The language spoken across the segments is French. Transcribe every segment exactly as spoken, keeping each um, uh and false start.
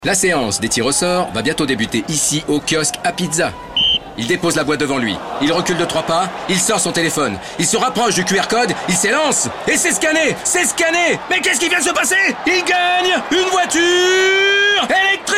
La séance des tirs au sort va bientôt débuter ici au kiosque à pizza. Il dépose la boîte devant lui, il recule de trois pas, il sort son téléphone, il se rapproche du Q R code, il s'élance et c'est scanné, c'est scanné. Mais qu'est-ce qui vient de se passer? Il gagne une voiture électrique!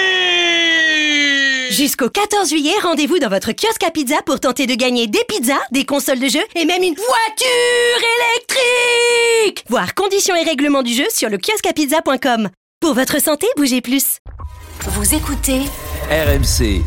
Jusqu'au quatorze juillet, rendez-vous dans votre kiosque à pizza pour tenter de gagner des pizzas, des consoles de jeux et même une voiture électrique. Voir conditions et règlements du jeu sur le kiosque à pizza point com. Pour votre santé, bougez plus. Vous écoutez R M C.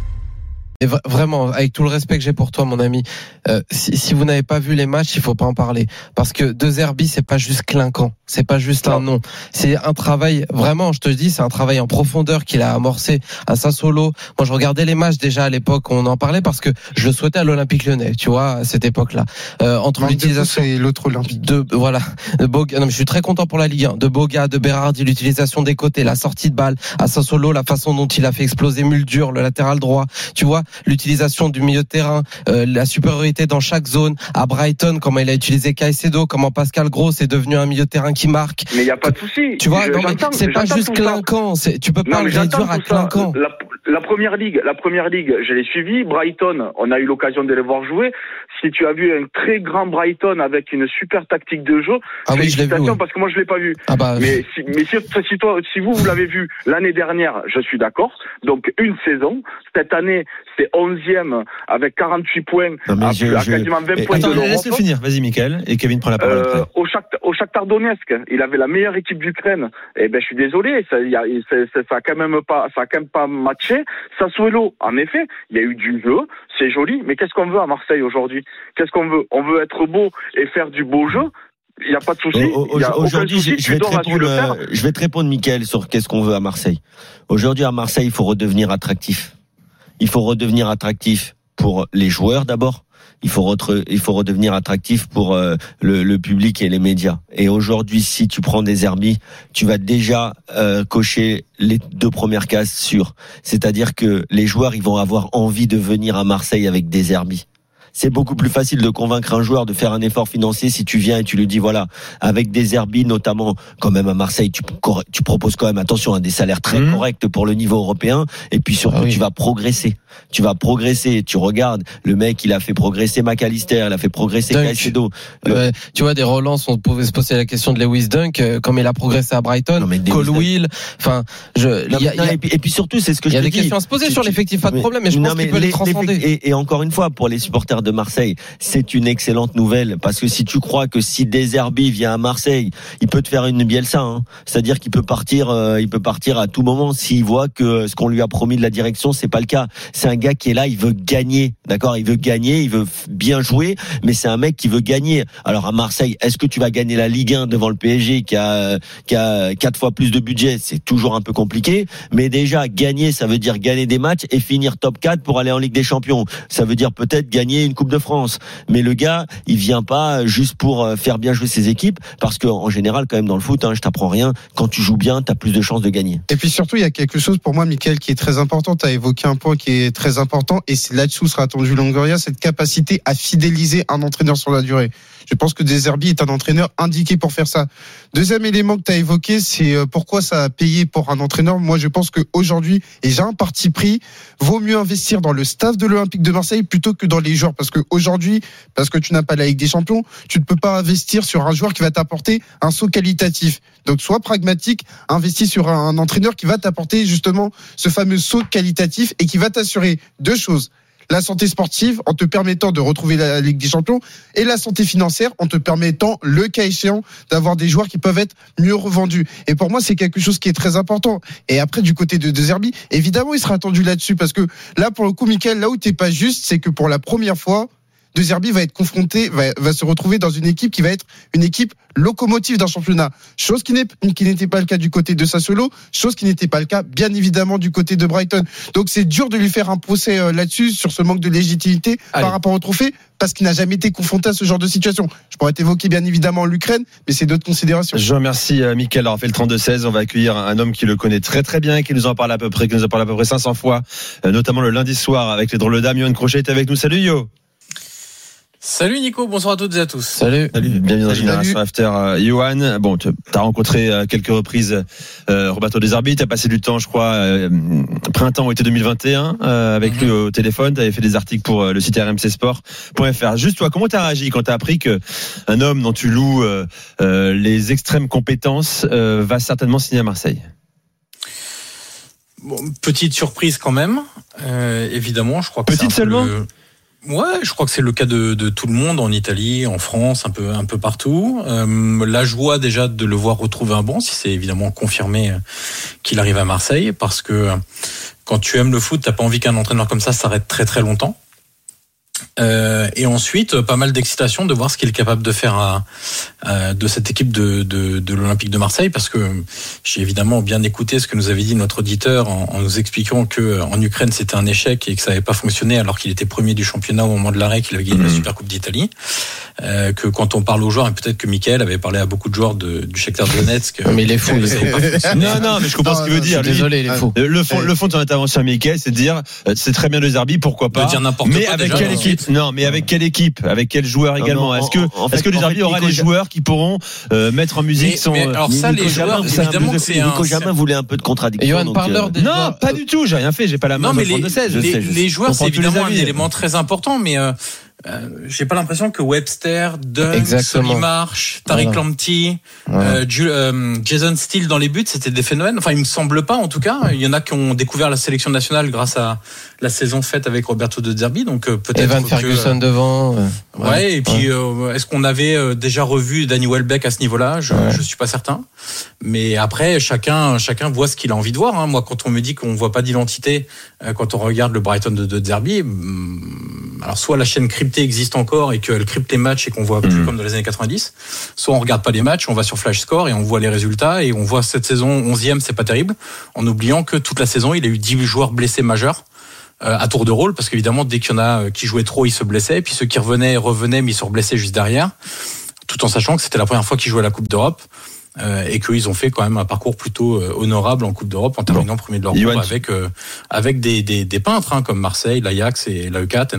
Et v- vraiment, avec tout le respect que j'ai pour toi, mon ami, euh, si, si vous n'avez pas vu les matchs, il faut pas en parler, parce que De Zerbi, c'est pas juste clinquant, c'est pas juste un nom, c'est un travail vraiment, je te dis, c'est un travail en profondeur qu'il a amorcé à Sassuolo. Moi, je regardais les matchs déjà à l'époque, on en parlait parce que je le souhaitais à l'Olympique Lyonnais, tu vois, à cette époque-là. Euh, entre Manque l'utilisation et l'autre Olympique. de voilà, de Boga, non mais je suis très content pour la Ligue un, de Boga, de Berardi, l'utilisation des côtés, la sortie de balle à Sassuolo, la façon dont il a fait exploser Muldur, le latéral droit, tu vois, l'utilisation du milieu de terrain, euh, la supériorité dans chaque zone. À Brighton, comment il a utilisé Caicedo, comment Pascal Gross est devenu un milieu de terrain qui marque. Mais il n'y a pas de souci. Tu vois, Je, non, mais c'est pas juste clinquant. C'est, tu peux pas non, le réduire à clinquant. La, la première ligue, la première ligue, je l'ai suivi. Brighton, on a eu l'occasion de les voir jouer. Si tu as vu un très grand Brighton avec une super tactique de jeu, ah oui, je l'ai vu. Ouais. Parce que moi je l'ai pas vu. Ah bah, mais si, mais si, si toi, si vous vous l'avez vu l'année dernière, je suis d'accord. Donc une saison. Cette année, c'est onzième avec quarante-huit points, non, à, je, à je... quasiment vingt et, points attends, de l'Europe. Laisse-le finir, vas-y Mickaël, et Kevin prend la parole. Euh, au Shakhtar, au Shakhtar Donetsk, il avait la meilleure équipe d'Ukraine. Et ben, je suis désolé, ça, y a, ça, ça, ça a quand même pas, ça a quand même pas matché. Sassuolo, en effet, il y a eu du jeu, c'est joli, mais qu'est-ce qu'on veut à Marseille aujourd'hui? Qu'est-ce qu'on veut? On veut être beau et faire du beau jeu. Il n'y a pas de souci. Au, au, aujourd'hui, souci, je, vais te répondre, euh, je vais te répondre, Mickaël, sur qu'est-ce qu'on veut à Marseille. Aujourd'hui, à Marseille, il faut redevenir attractif. Il faut redevenir attractif pour les joueurs d'abord. Il faut, re- il faut redevenir attractif pour euh, le, le public et les médias. Et aujourd'hui, si tu prends des Zerbi, tu vas déjà euh, cocher les deux premières cases sûres. C'est-à-dire que les joueurs, ils vont avoir envie de venir à Marseille avec des Zerbi. C'est beaucoup plus facile de convaincre un joueur de faire un effort financier si tu viens et tu lui dis voilà, avec des Zerbi notamment, quand même à Marseille, tu, tu proposes quand même, attention, à des salaires très mmh. corrects pour le niveau européen, et puis surtout ah oui. tu vas progresser. Tu vas progresser. Tu regardes, le mec, il a fait progresser McAllister, il a fait progresser Caicedo. Le... Ouais, tu vois, des relances, on pouvait se poser la question de Lewis Dunk, euh, comme il a progressé à Brighton, Colwill, enfin, je, non, y a, non, y a, et, puis, et puis surtout, c'est ce que je te dis. Il y a des questions à se poser tu, sur l'effectif, pas de problème, mais je non, pense mais qu'il peut les, les transcender. Et, et encore une fois, pour les supporters de Marseille, c'est une excellente nouvelle, parce que si tu crois que si De Zerbi vient à Marseille, il peut te faire une Bielsa, hein. C'est-à-dire qu'il peut partir, euh, il peut partir à tout moment s'il voit que ce qu'on lui a promis de la direction, c'est pas le cas. C'est un gars qui est là, il veut gagner, d'accord, il veut gagner, il veut bien jouer, mais c'est un mec qui veut gagner. Alors à Marseille, est-ce que tu vas gagner la Ligue un devant le P S G qui a qui a quatre fois plus de budget? C'est toujours un peu compliqué, mais déjà gagner, ça veut dire gagner des matchs et finir top quatre pour aller en Ligue des Champions. Ça veut dire peut-être gagner une Coupe de France. Mais le gars, il vient pas juste pour faire bien jouer ses équipes, parce que en général, quand même dans le foot, hein, je t'apprends rien, quand tu joues bien, t'as plus de chances de gagner. Et puis surtout, il y a quelque chose pour moi, Mickaël, qui est très important. T'as évoqué un point qui est très important, et c'est là-dessous sera attendu Longoria, cette capacité à fidéliser un entraîneur sur la durée. Je pense que De Zerbi est un entraîneur indiqué pour faire ça. Deuxième élément que tu as évoqué, c'est pourquoi ça a payé pour un entraîneur. Moi, je pense qu'aujourd'hui, et j'ai un parti pris, vaut mieux investir dans le staff de l'Olympique de Marseille plutôt que dans les joueurs. Parce qu'aujourd'hui, parce que tu n'as pas la Ligue des Champions, tu ne peux pas investir sur un joueur qui va t'apporter un saut qualitatif. Donc, sois pragmatique, investis sur un entraîneur qui va t'apporter justement ce fameux saut qualitatif et qui va t'assurer deux choses. La santé sportive en te permettant de retrouver la Ligue des Champions, et la santé financière en te permettant, le cas échéant, d'avoir des joueurs qui peuvent être mieux revendus. Et pour moi, c'est quelque chose qui est très important. Et après, du côté de De Zerbi, évidemment, il sera attendu là-dessus, parce que là, pour le coup, Mickaël, là où t'es pas juste, c'est que pour la première fois, De Zerbi va être confronté, va, va se retrouver dans une équipe qui va être une équipe locomotive d'un championnat. Chose qui, n'est, qui n'était pas le cas du côté de Sassuolo, chose qui n'était pas le cas, bien évidemment, du côté de Brighton. Donc c'est dur de lui faire un procès euh, là-dessus, sur ce manque de légitimité Allez. par rapport au trophée, parce qu'il n'a jamais été confronté à ce genre de situation. Je pourrais t'évoquer bien évidemment l'Ukraine, mais c'est d'autres considérations. Je remercie euh, Mickaël. Alors on fait le trente-deux seize, on va accueillir un homme qui le connaît très très bien, qui nous en parle à peu près, qui nous en parle à peu près cinq cents fois, euh, notamment le lundi soir avec les drôles dames. Yoann Crochet est avec nous. Salut Yo. Salut Nico, bonsoir à toutes et à tous. Salut. Salut, bienvenue dans Salut, Génération After. Euh, Johan, bon, tu as rencontré à quelques reprises euh, Roberto De Zerbi, tu as passé du temps, je crois, euh, printemps ou été deux mille vingt et un euh, avec mm-hmm. lui au téléphone, tu avais fait des articles pour euh, le site R M C Sport point F R. Juste toi, comment tu as réagi quand tu as appris que un homme dont tu loues euh, euh, les extrêmes compétences euh, va certainement signer à Marseille? Bon, petite surprise quand même, euh, évidemment, je crois que petite seulement le... Ouais, je crois que c'est le cas de, de tout le monde en Italie, en France, un peu, un peu partout. Euh, la joie déjà de le voir retrouver un banc, si c'est évidemment confirmé qu'il arrive à Marseille, parce que quand tu aimes le foot, t'as pas envie qu'un entraîneur comme ça s'arrête très très longtemps. Euh, et ensuite, pas mal d'excitation de voir ce qu'il est capable de faire à, à, de cette équipe de, de, de l'Olympique de Marseille, parce que j'ai évidemment bien écouté ce que nous avait dit notre auditeur en, en nous expliquant que en Ukraine c'était un échec et que ça n'avait pas fonctionné alors qu'il était premier du championnat au moment de l'arrêt, qu'il avait gagné mmh. la Supercoupe d'Italie. Euh, que quand on parle aux joueurs, et peut-être que Mickaël avait parlé à beaucoup de joueurs de, du Shakhtar Donetsk. Mais il est fou. Non, non, mais je comprends non, ce qu'il veut dire. Désolé, il est fou. Le fond, le fond de son intervention à Mickaël, c'est de dire, c'est très bien De Zerbi, pourquoi pas. De dire n'importe mais quoi, avec déjà, quelle non. équipe? Non, mais avec quelle équipe? Avec quels joueurs également? Est-ce que, en, en fait, est-ce que De Zerbi aura des joueurs qui pourront euh, mettre en musique mais, son. Mais alors ça, Nico les joueurs, Jamin, évidemment, c'est un. Nico Jamin voulait un peu de contradiction. Johan, parle-leur des Non, joueurs. pas du tout. J'ai rien fait. J'ai pas la main. Non, mais dans les, le seize. les, sais, je les joueurs, c'est évidemment un avis. élément très important, mais euh, euh, j'ai pas l'impression que Webster, Dunn, Solimarch, Tariq voilà. Lamptey, voilà. euh, Ju- euh, Jason Steele dans les buts, c'était des phénomènes. Enfin, il me semble pas, en tout cas. Il y en a qui ont découvert la sélection nationale grâce à la saison faite avec Roberto De Zerbi, donc euh, peut-être Evan que, Ferguson euh, devant. Euh, ouais, ouais, et puis euh, est-ce qu'on avait euh, déjà revu Danny Welbeck à ce niveau-là? Je, ouais. je suis pas certain. Mais après, chacun, chacun voit ce qu'il a envie de voir. Hein. Moi, quand on me dit qu'on voit pas d'identité, euh, quand on regarde le Brighton de De Zerbi, hum, alors soit la chaîne cryptée existe encore et qu'elle crypte les matchs et qu'on voit plus mmh. comme dans les années quatre-vingt-dix, soit on regarde pas les matchs, on va sur Flash Score et on voit les résultats et on voit cette saison onzième, c'est pas terrible, en oubliant que toute la saison, il a eu dix joueurs blessés majeurs. Euh, à tour de rôle, parce qu'évidemment dès qu'il y en a qui jouaient trop, ils se blessaient, et puis ceux qui revenaient revenaient mais ils se reblessaient juste derrière, tout en sachant que c'était la première fois qu'ils jouaient à la Coupe d'Europe euh, et qu'ils ont fait quand même un parcours plutôt euh, honorable en Coupe d'Europe en terminant bon. premier de leur groupe avec euh, avec des des, des peintres hein, comme Marseille, l'Ajax et l'A E quatre.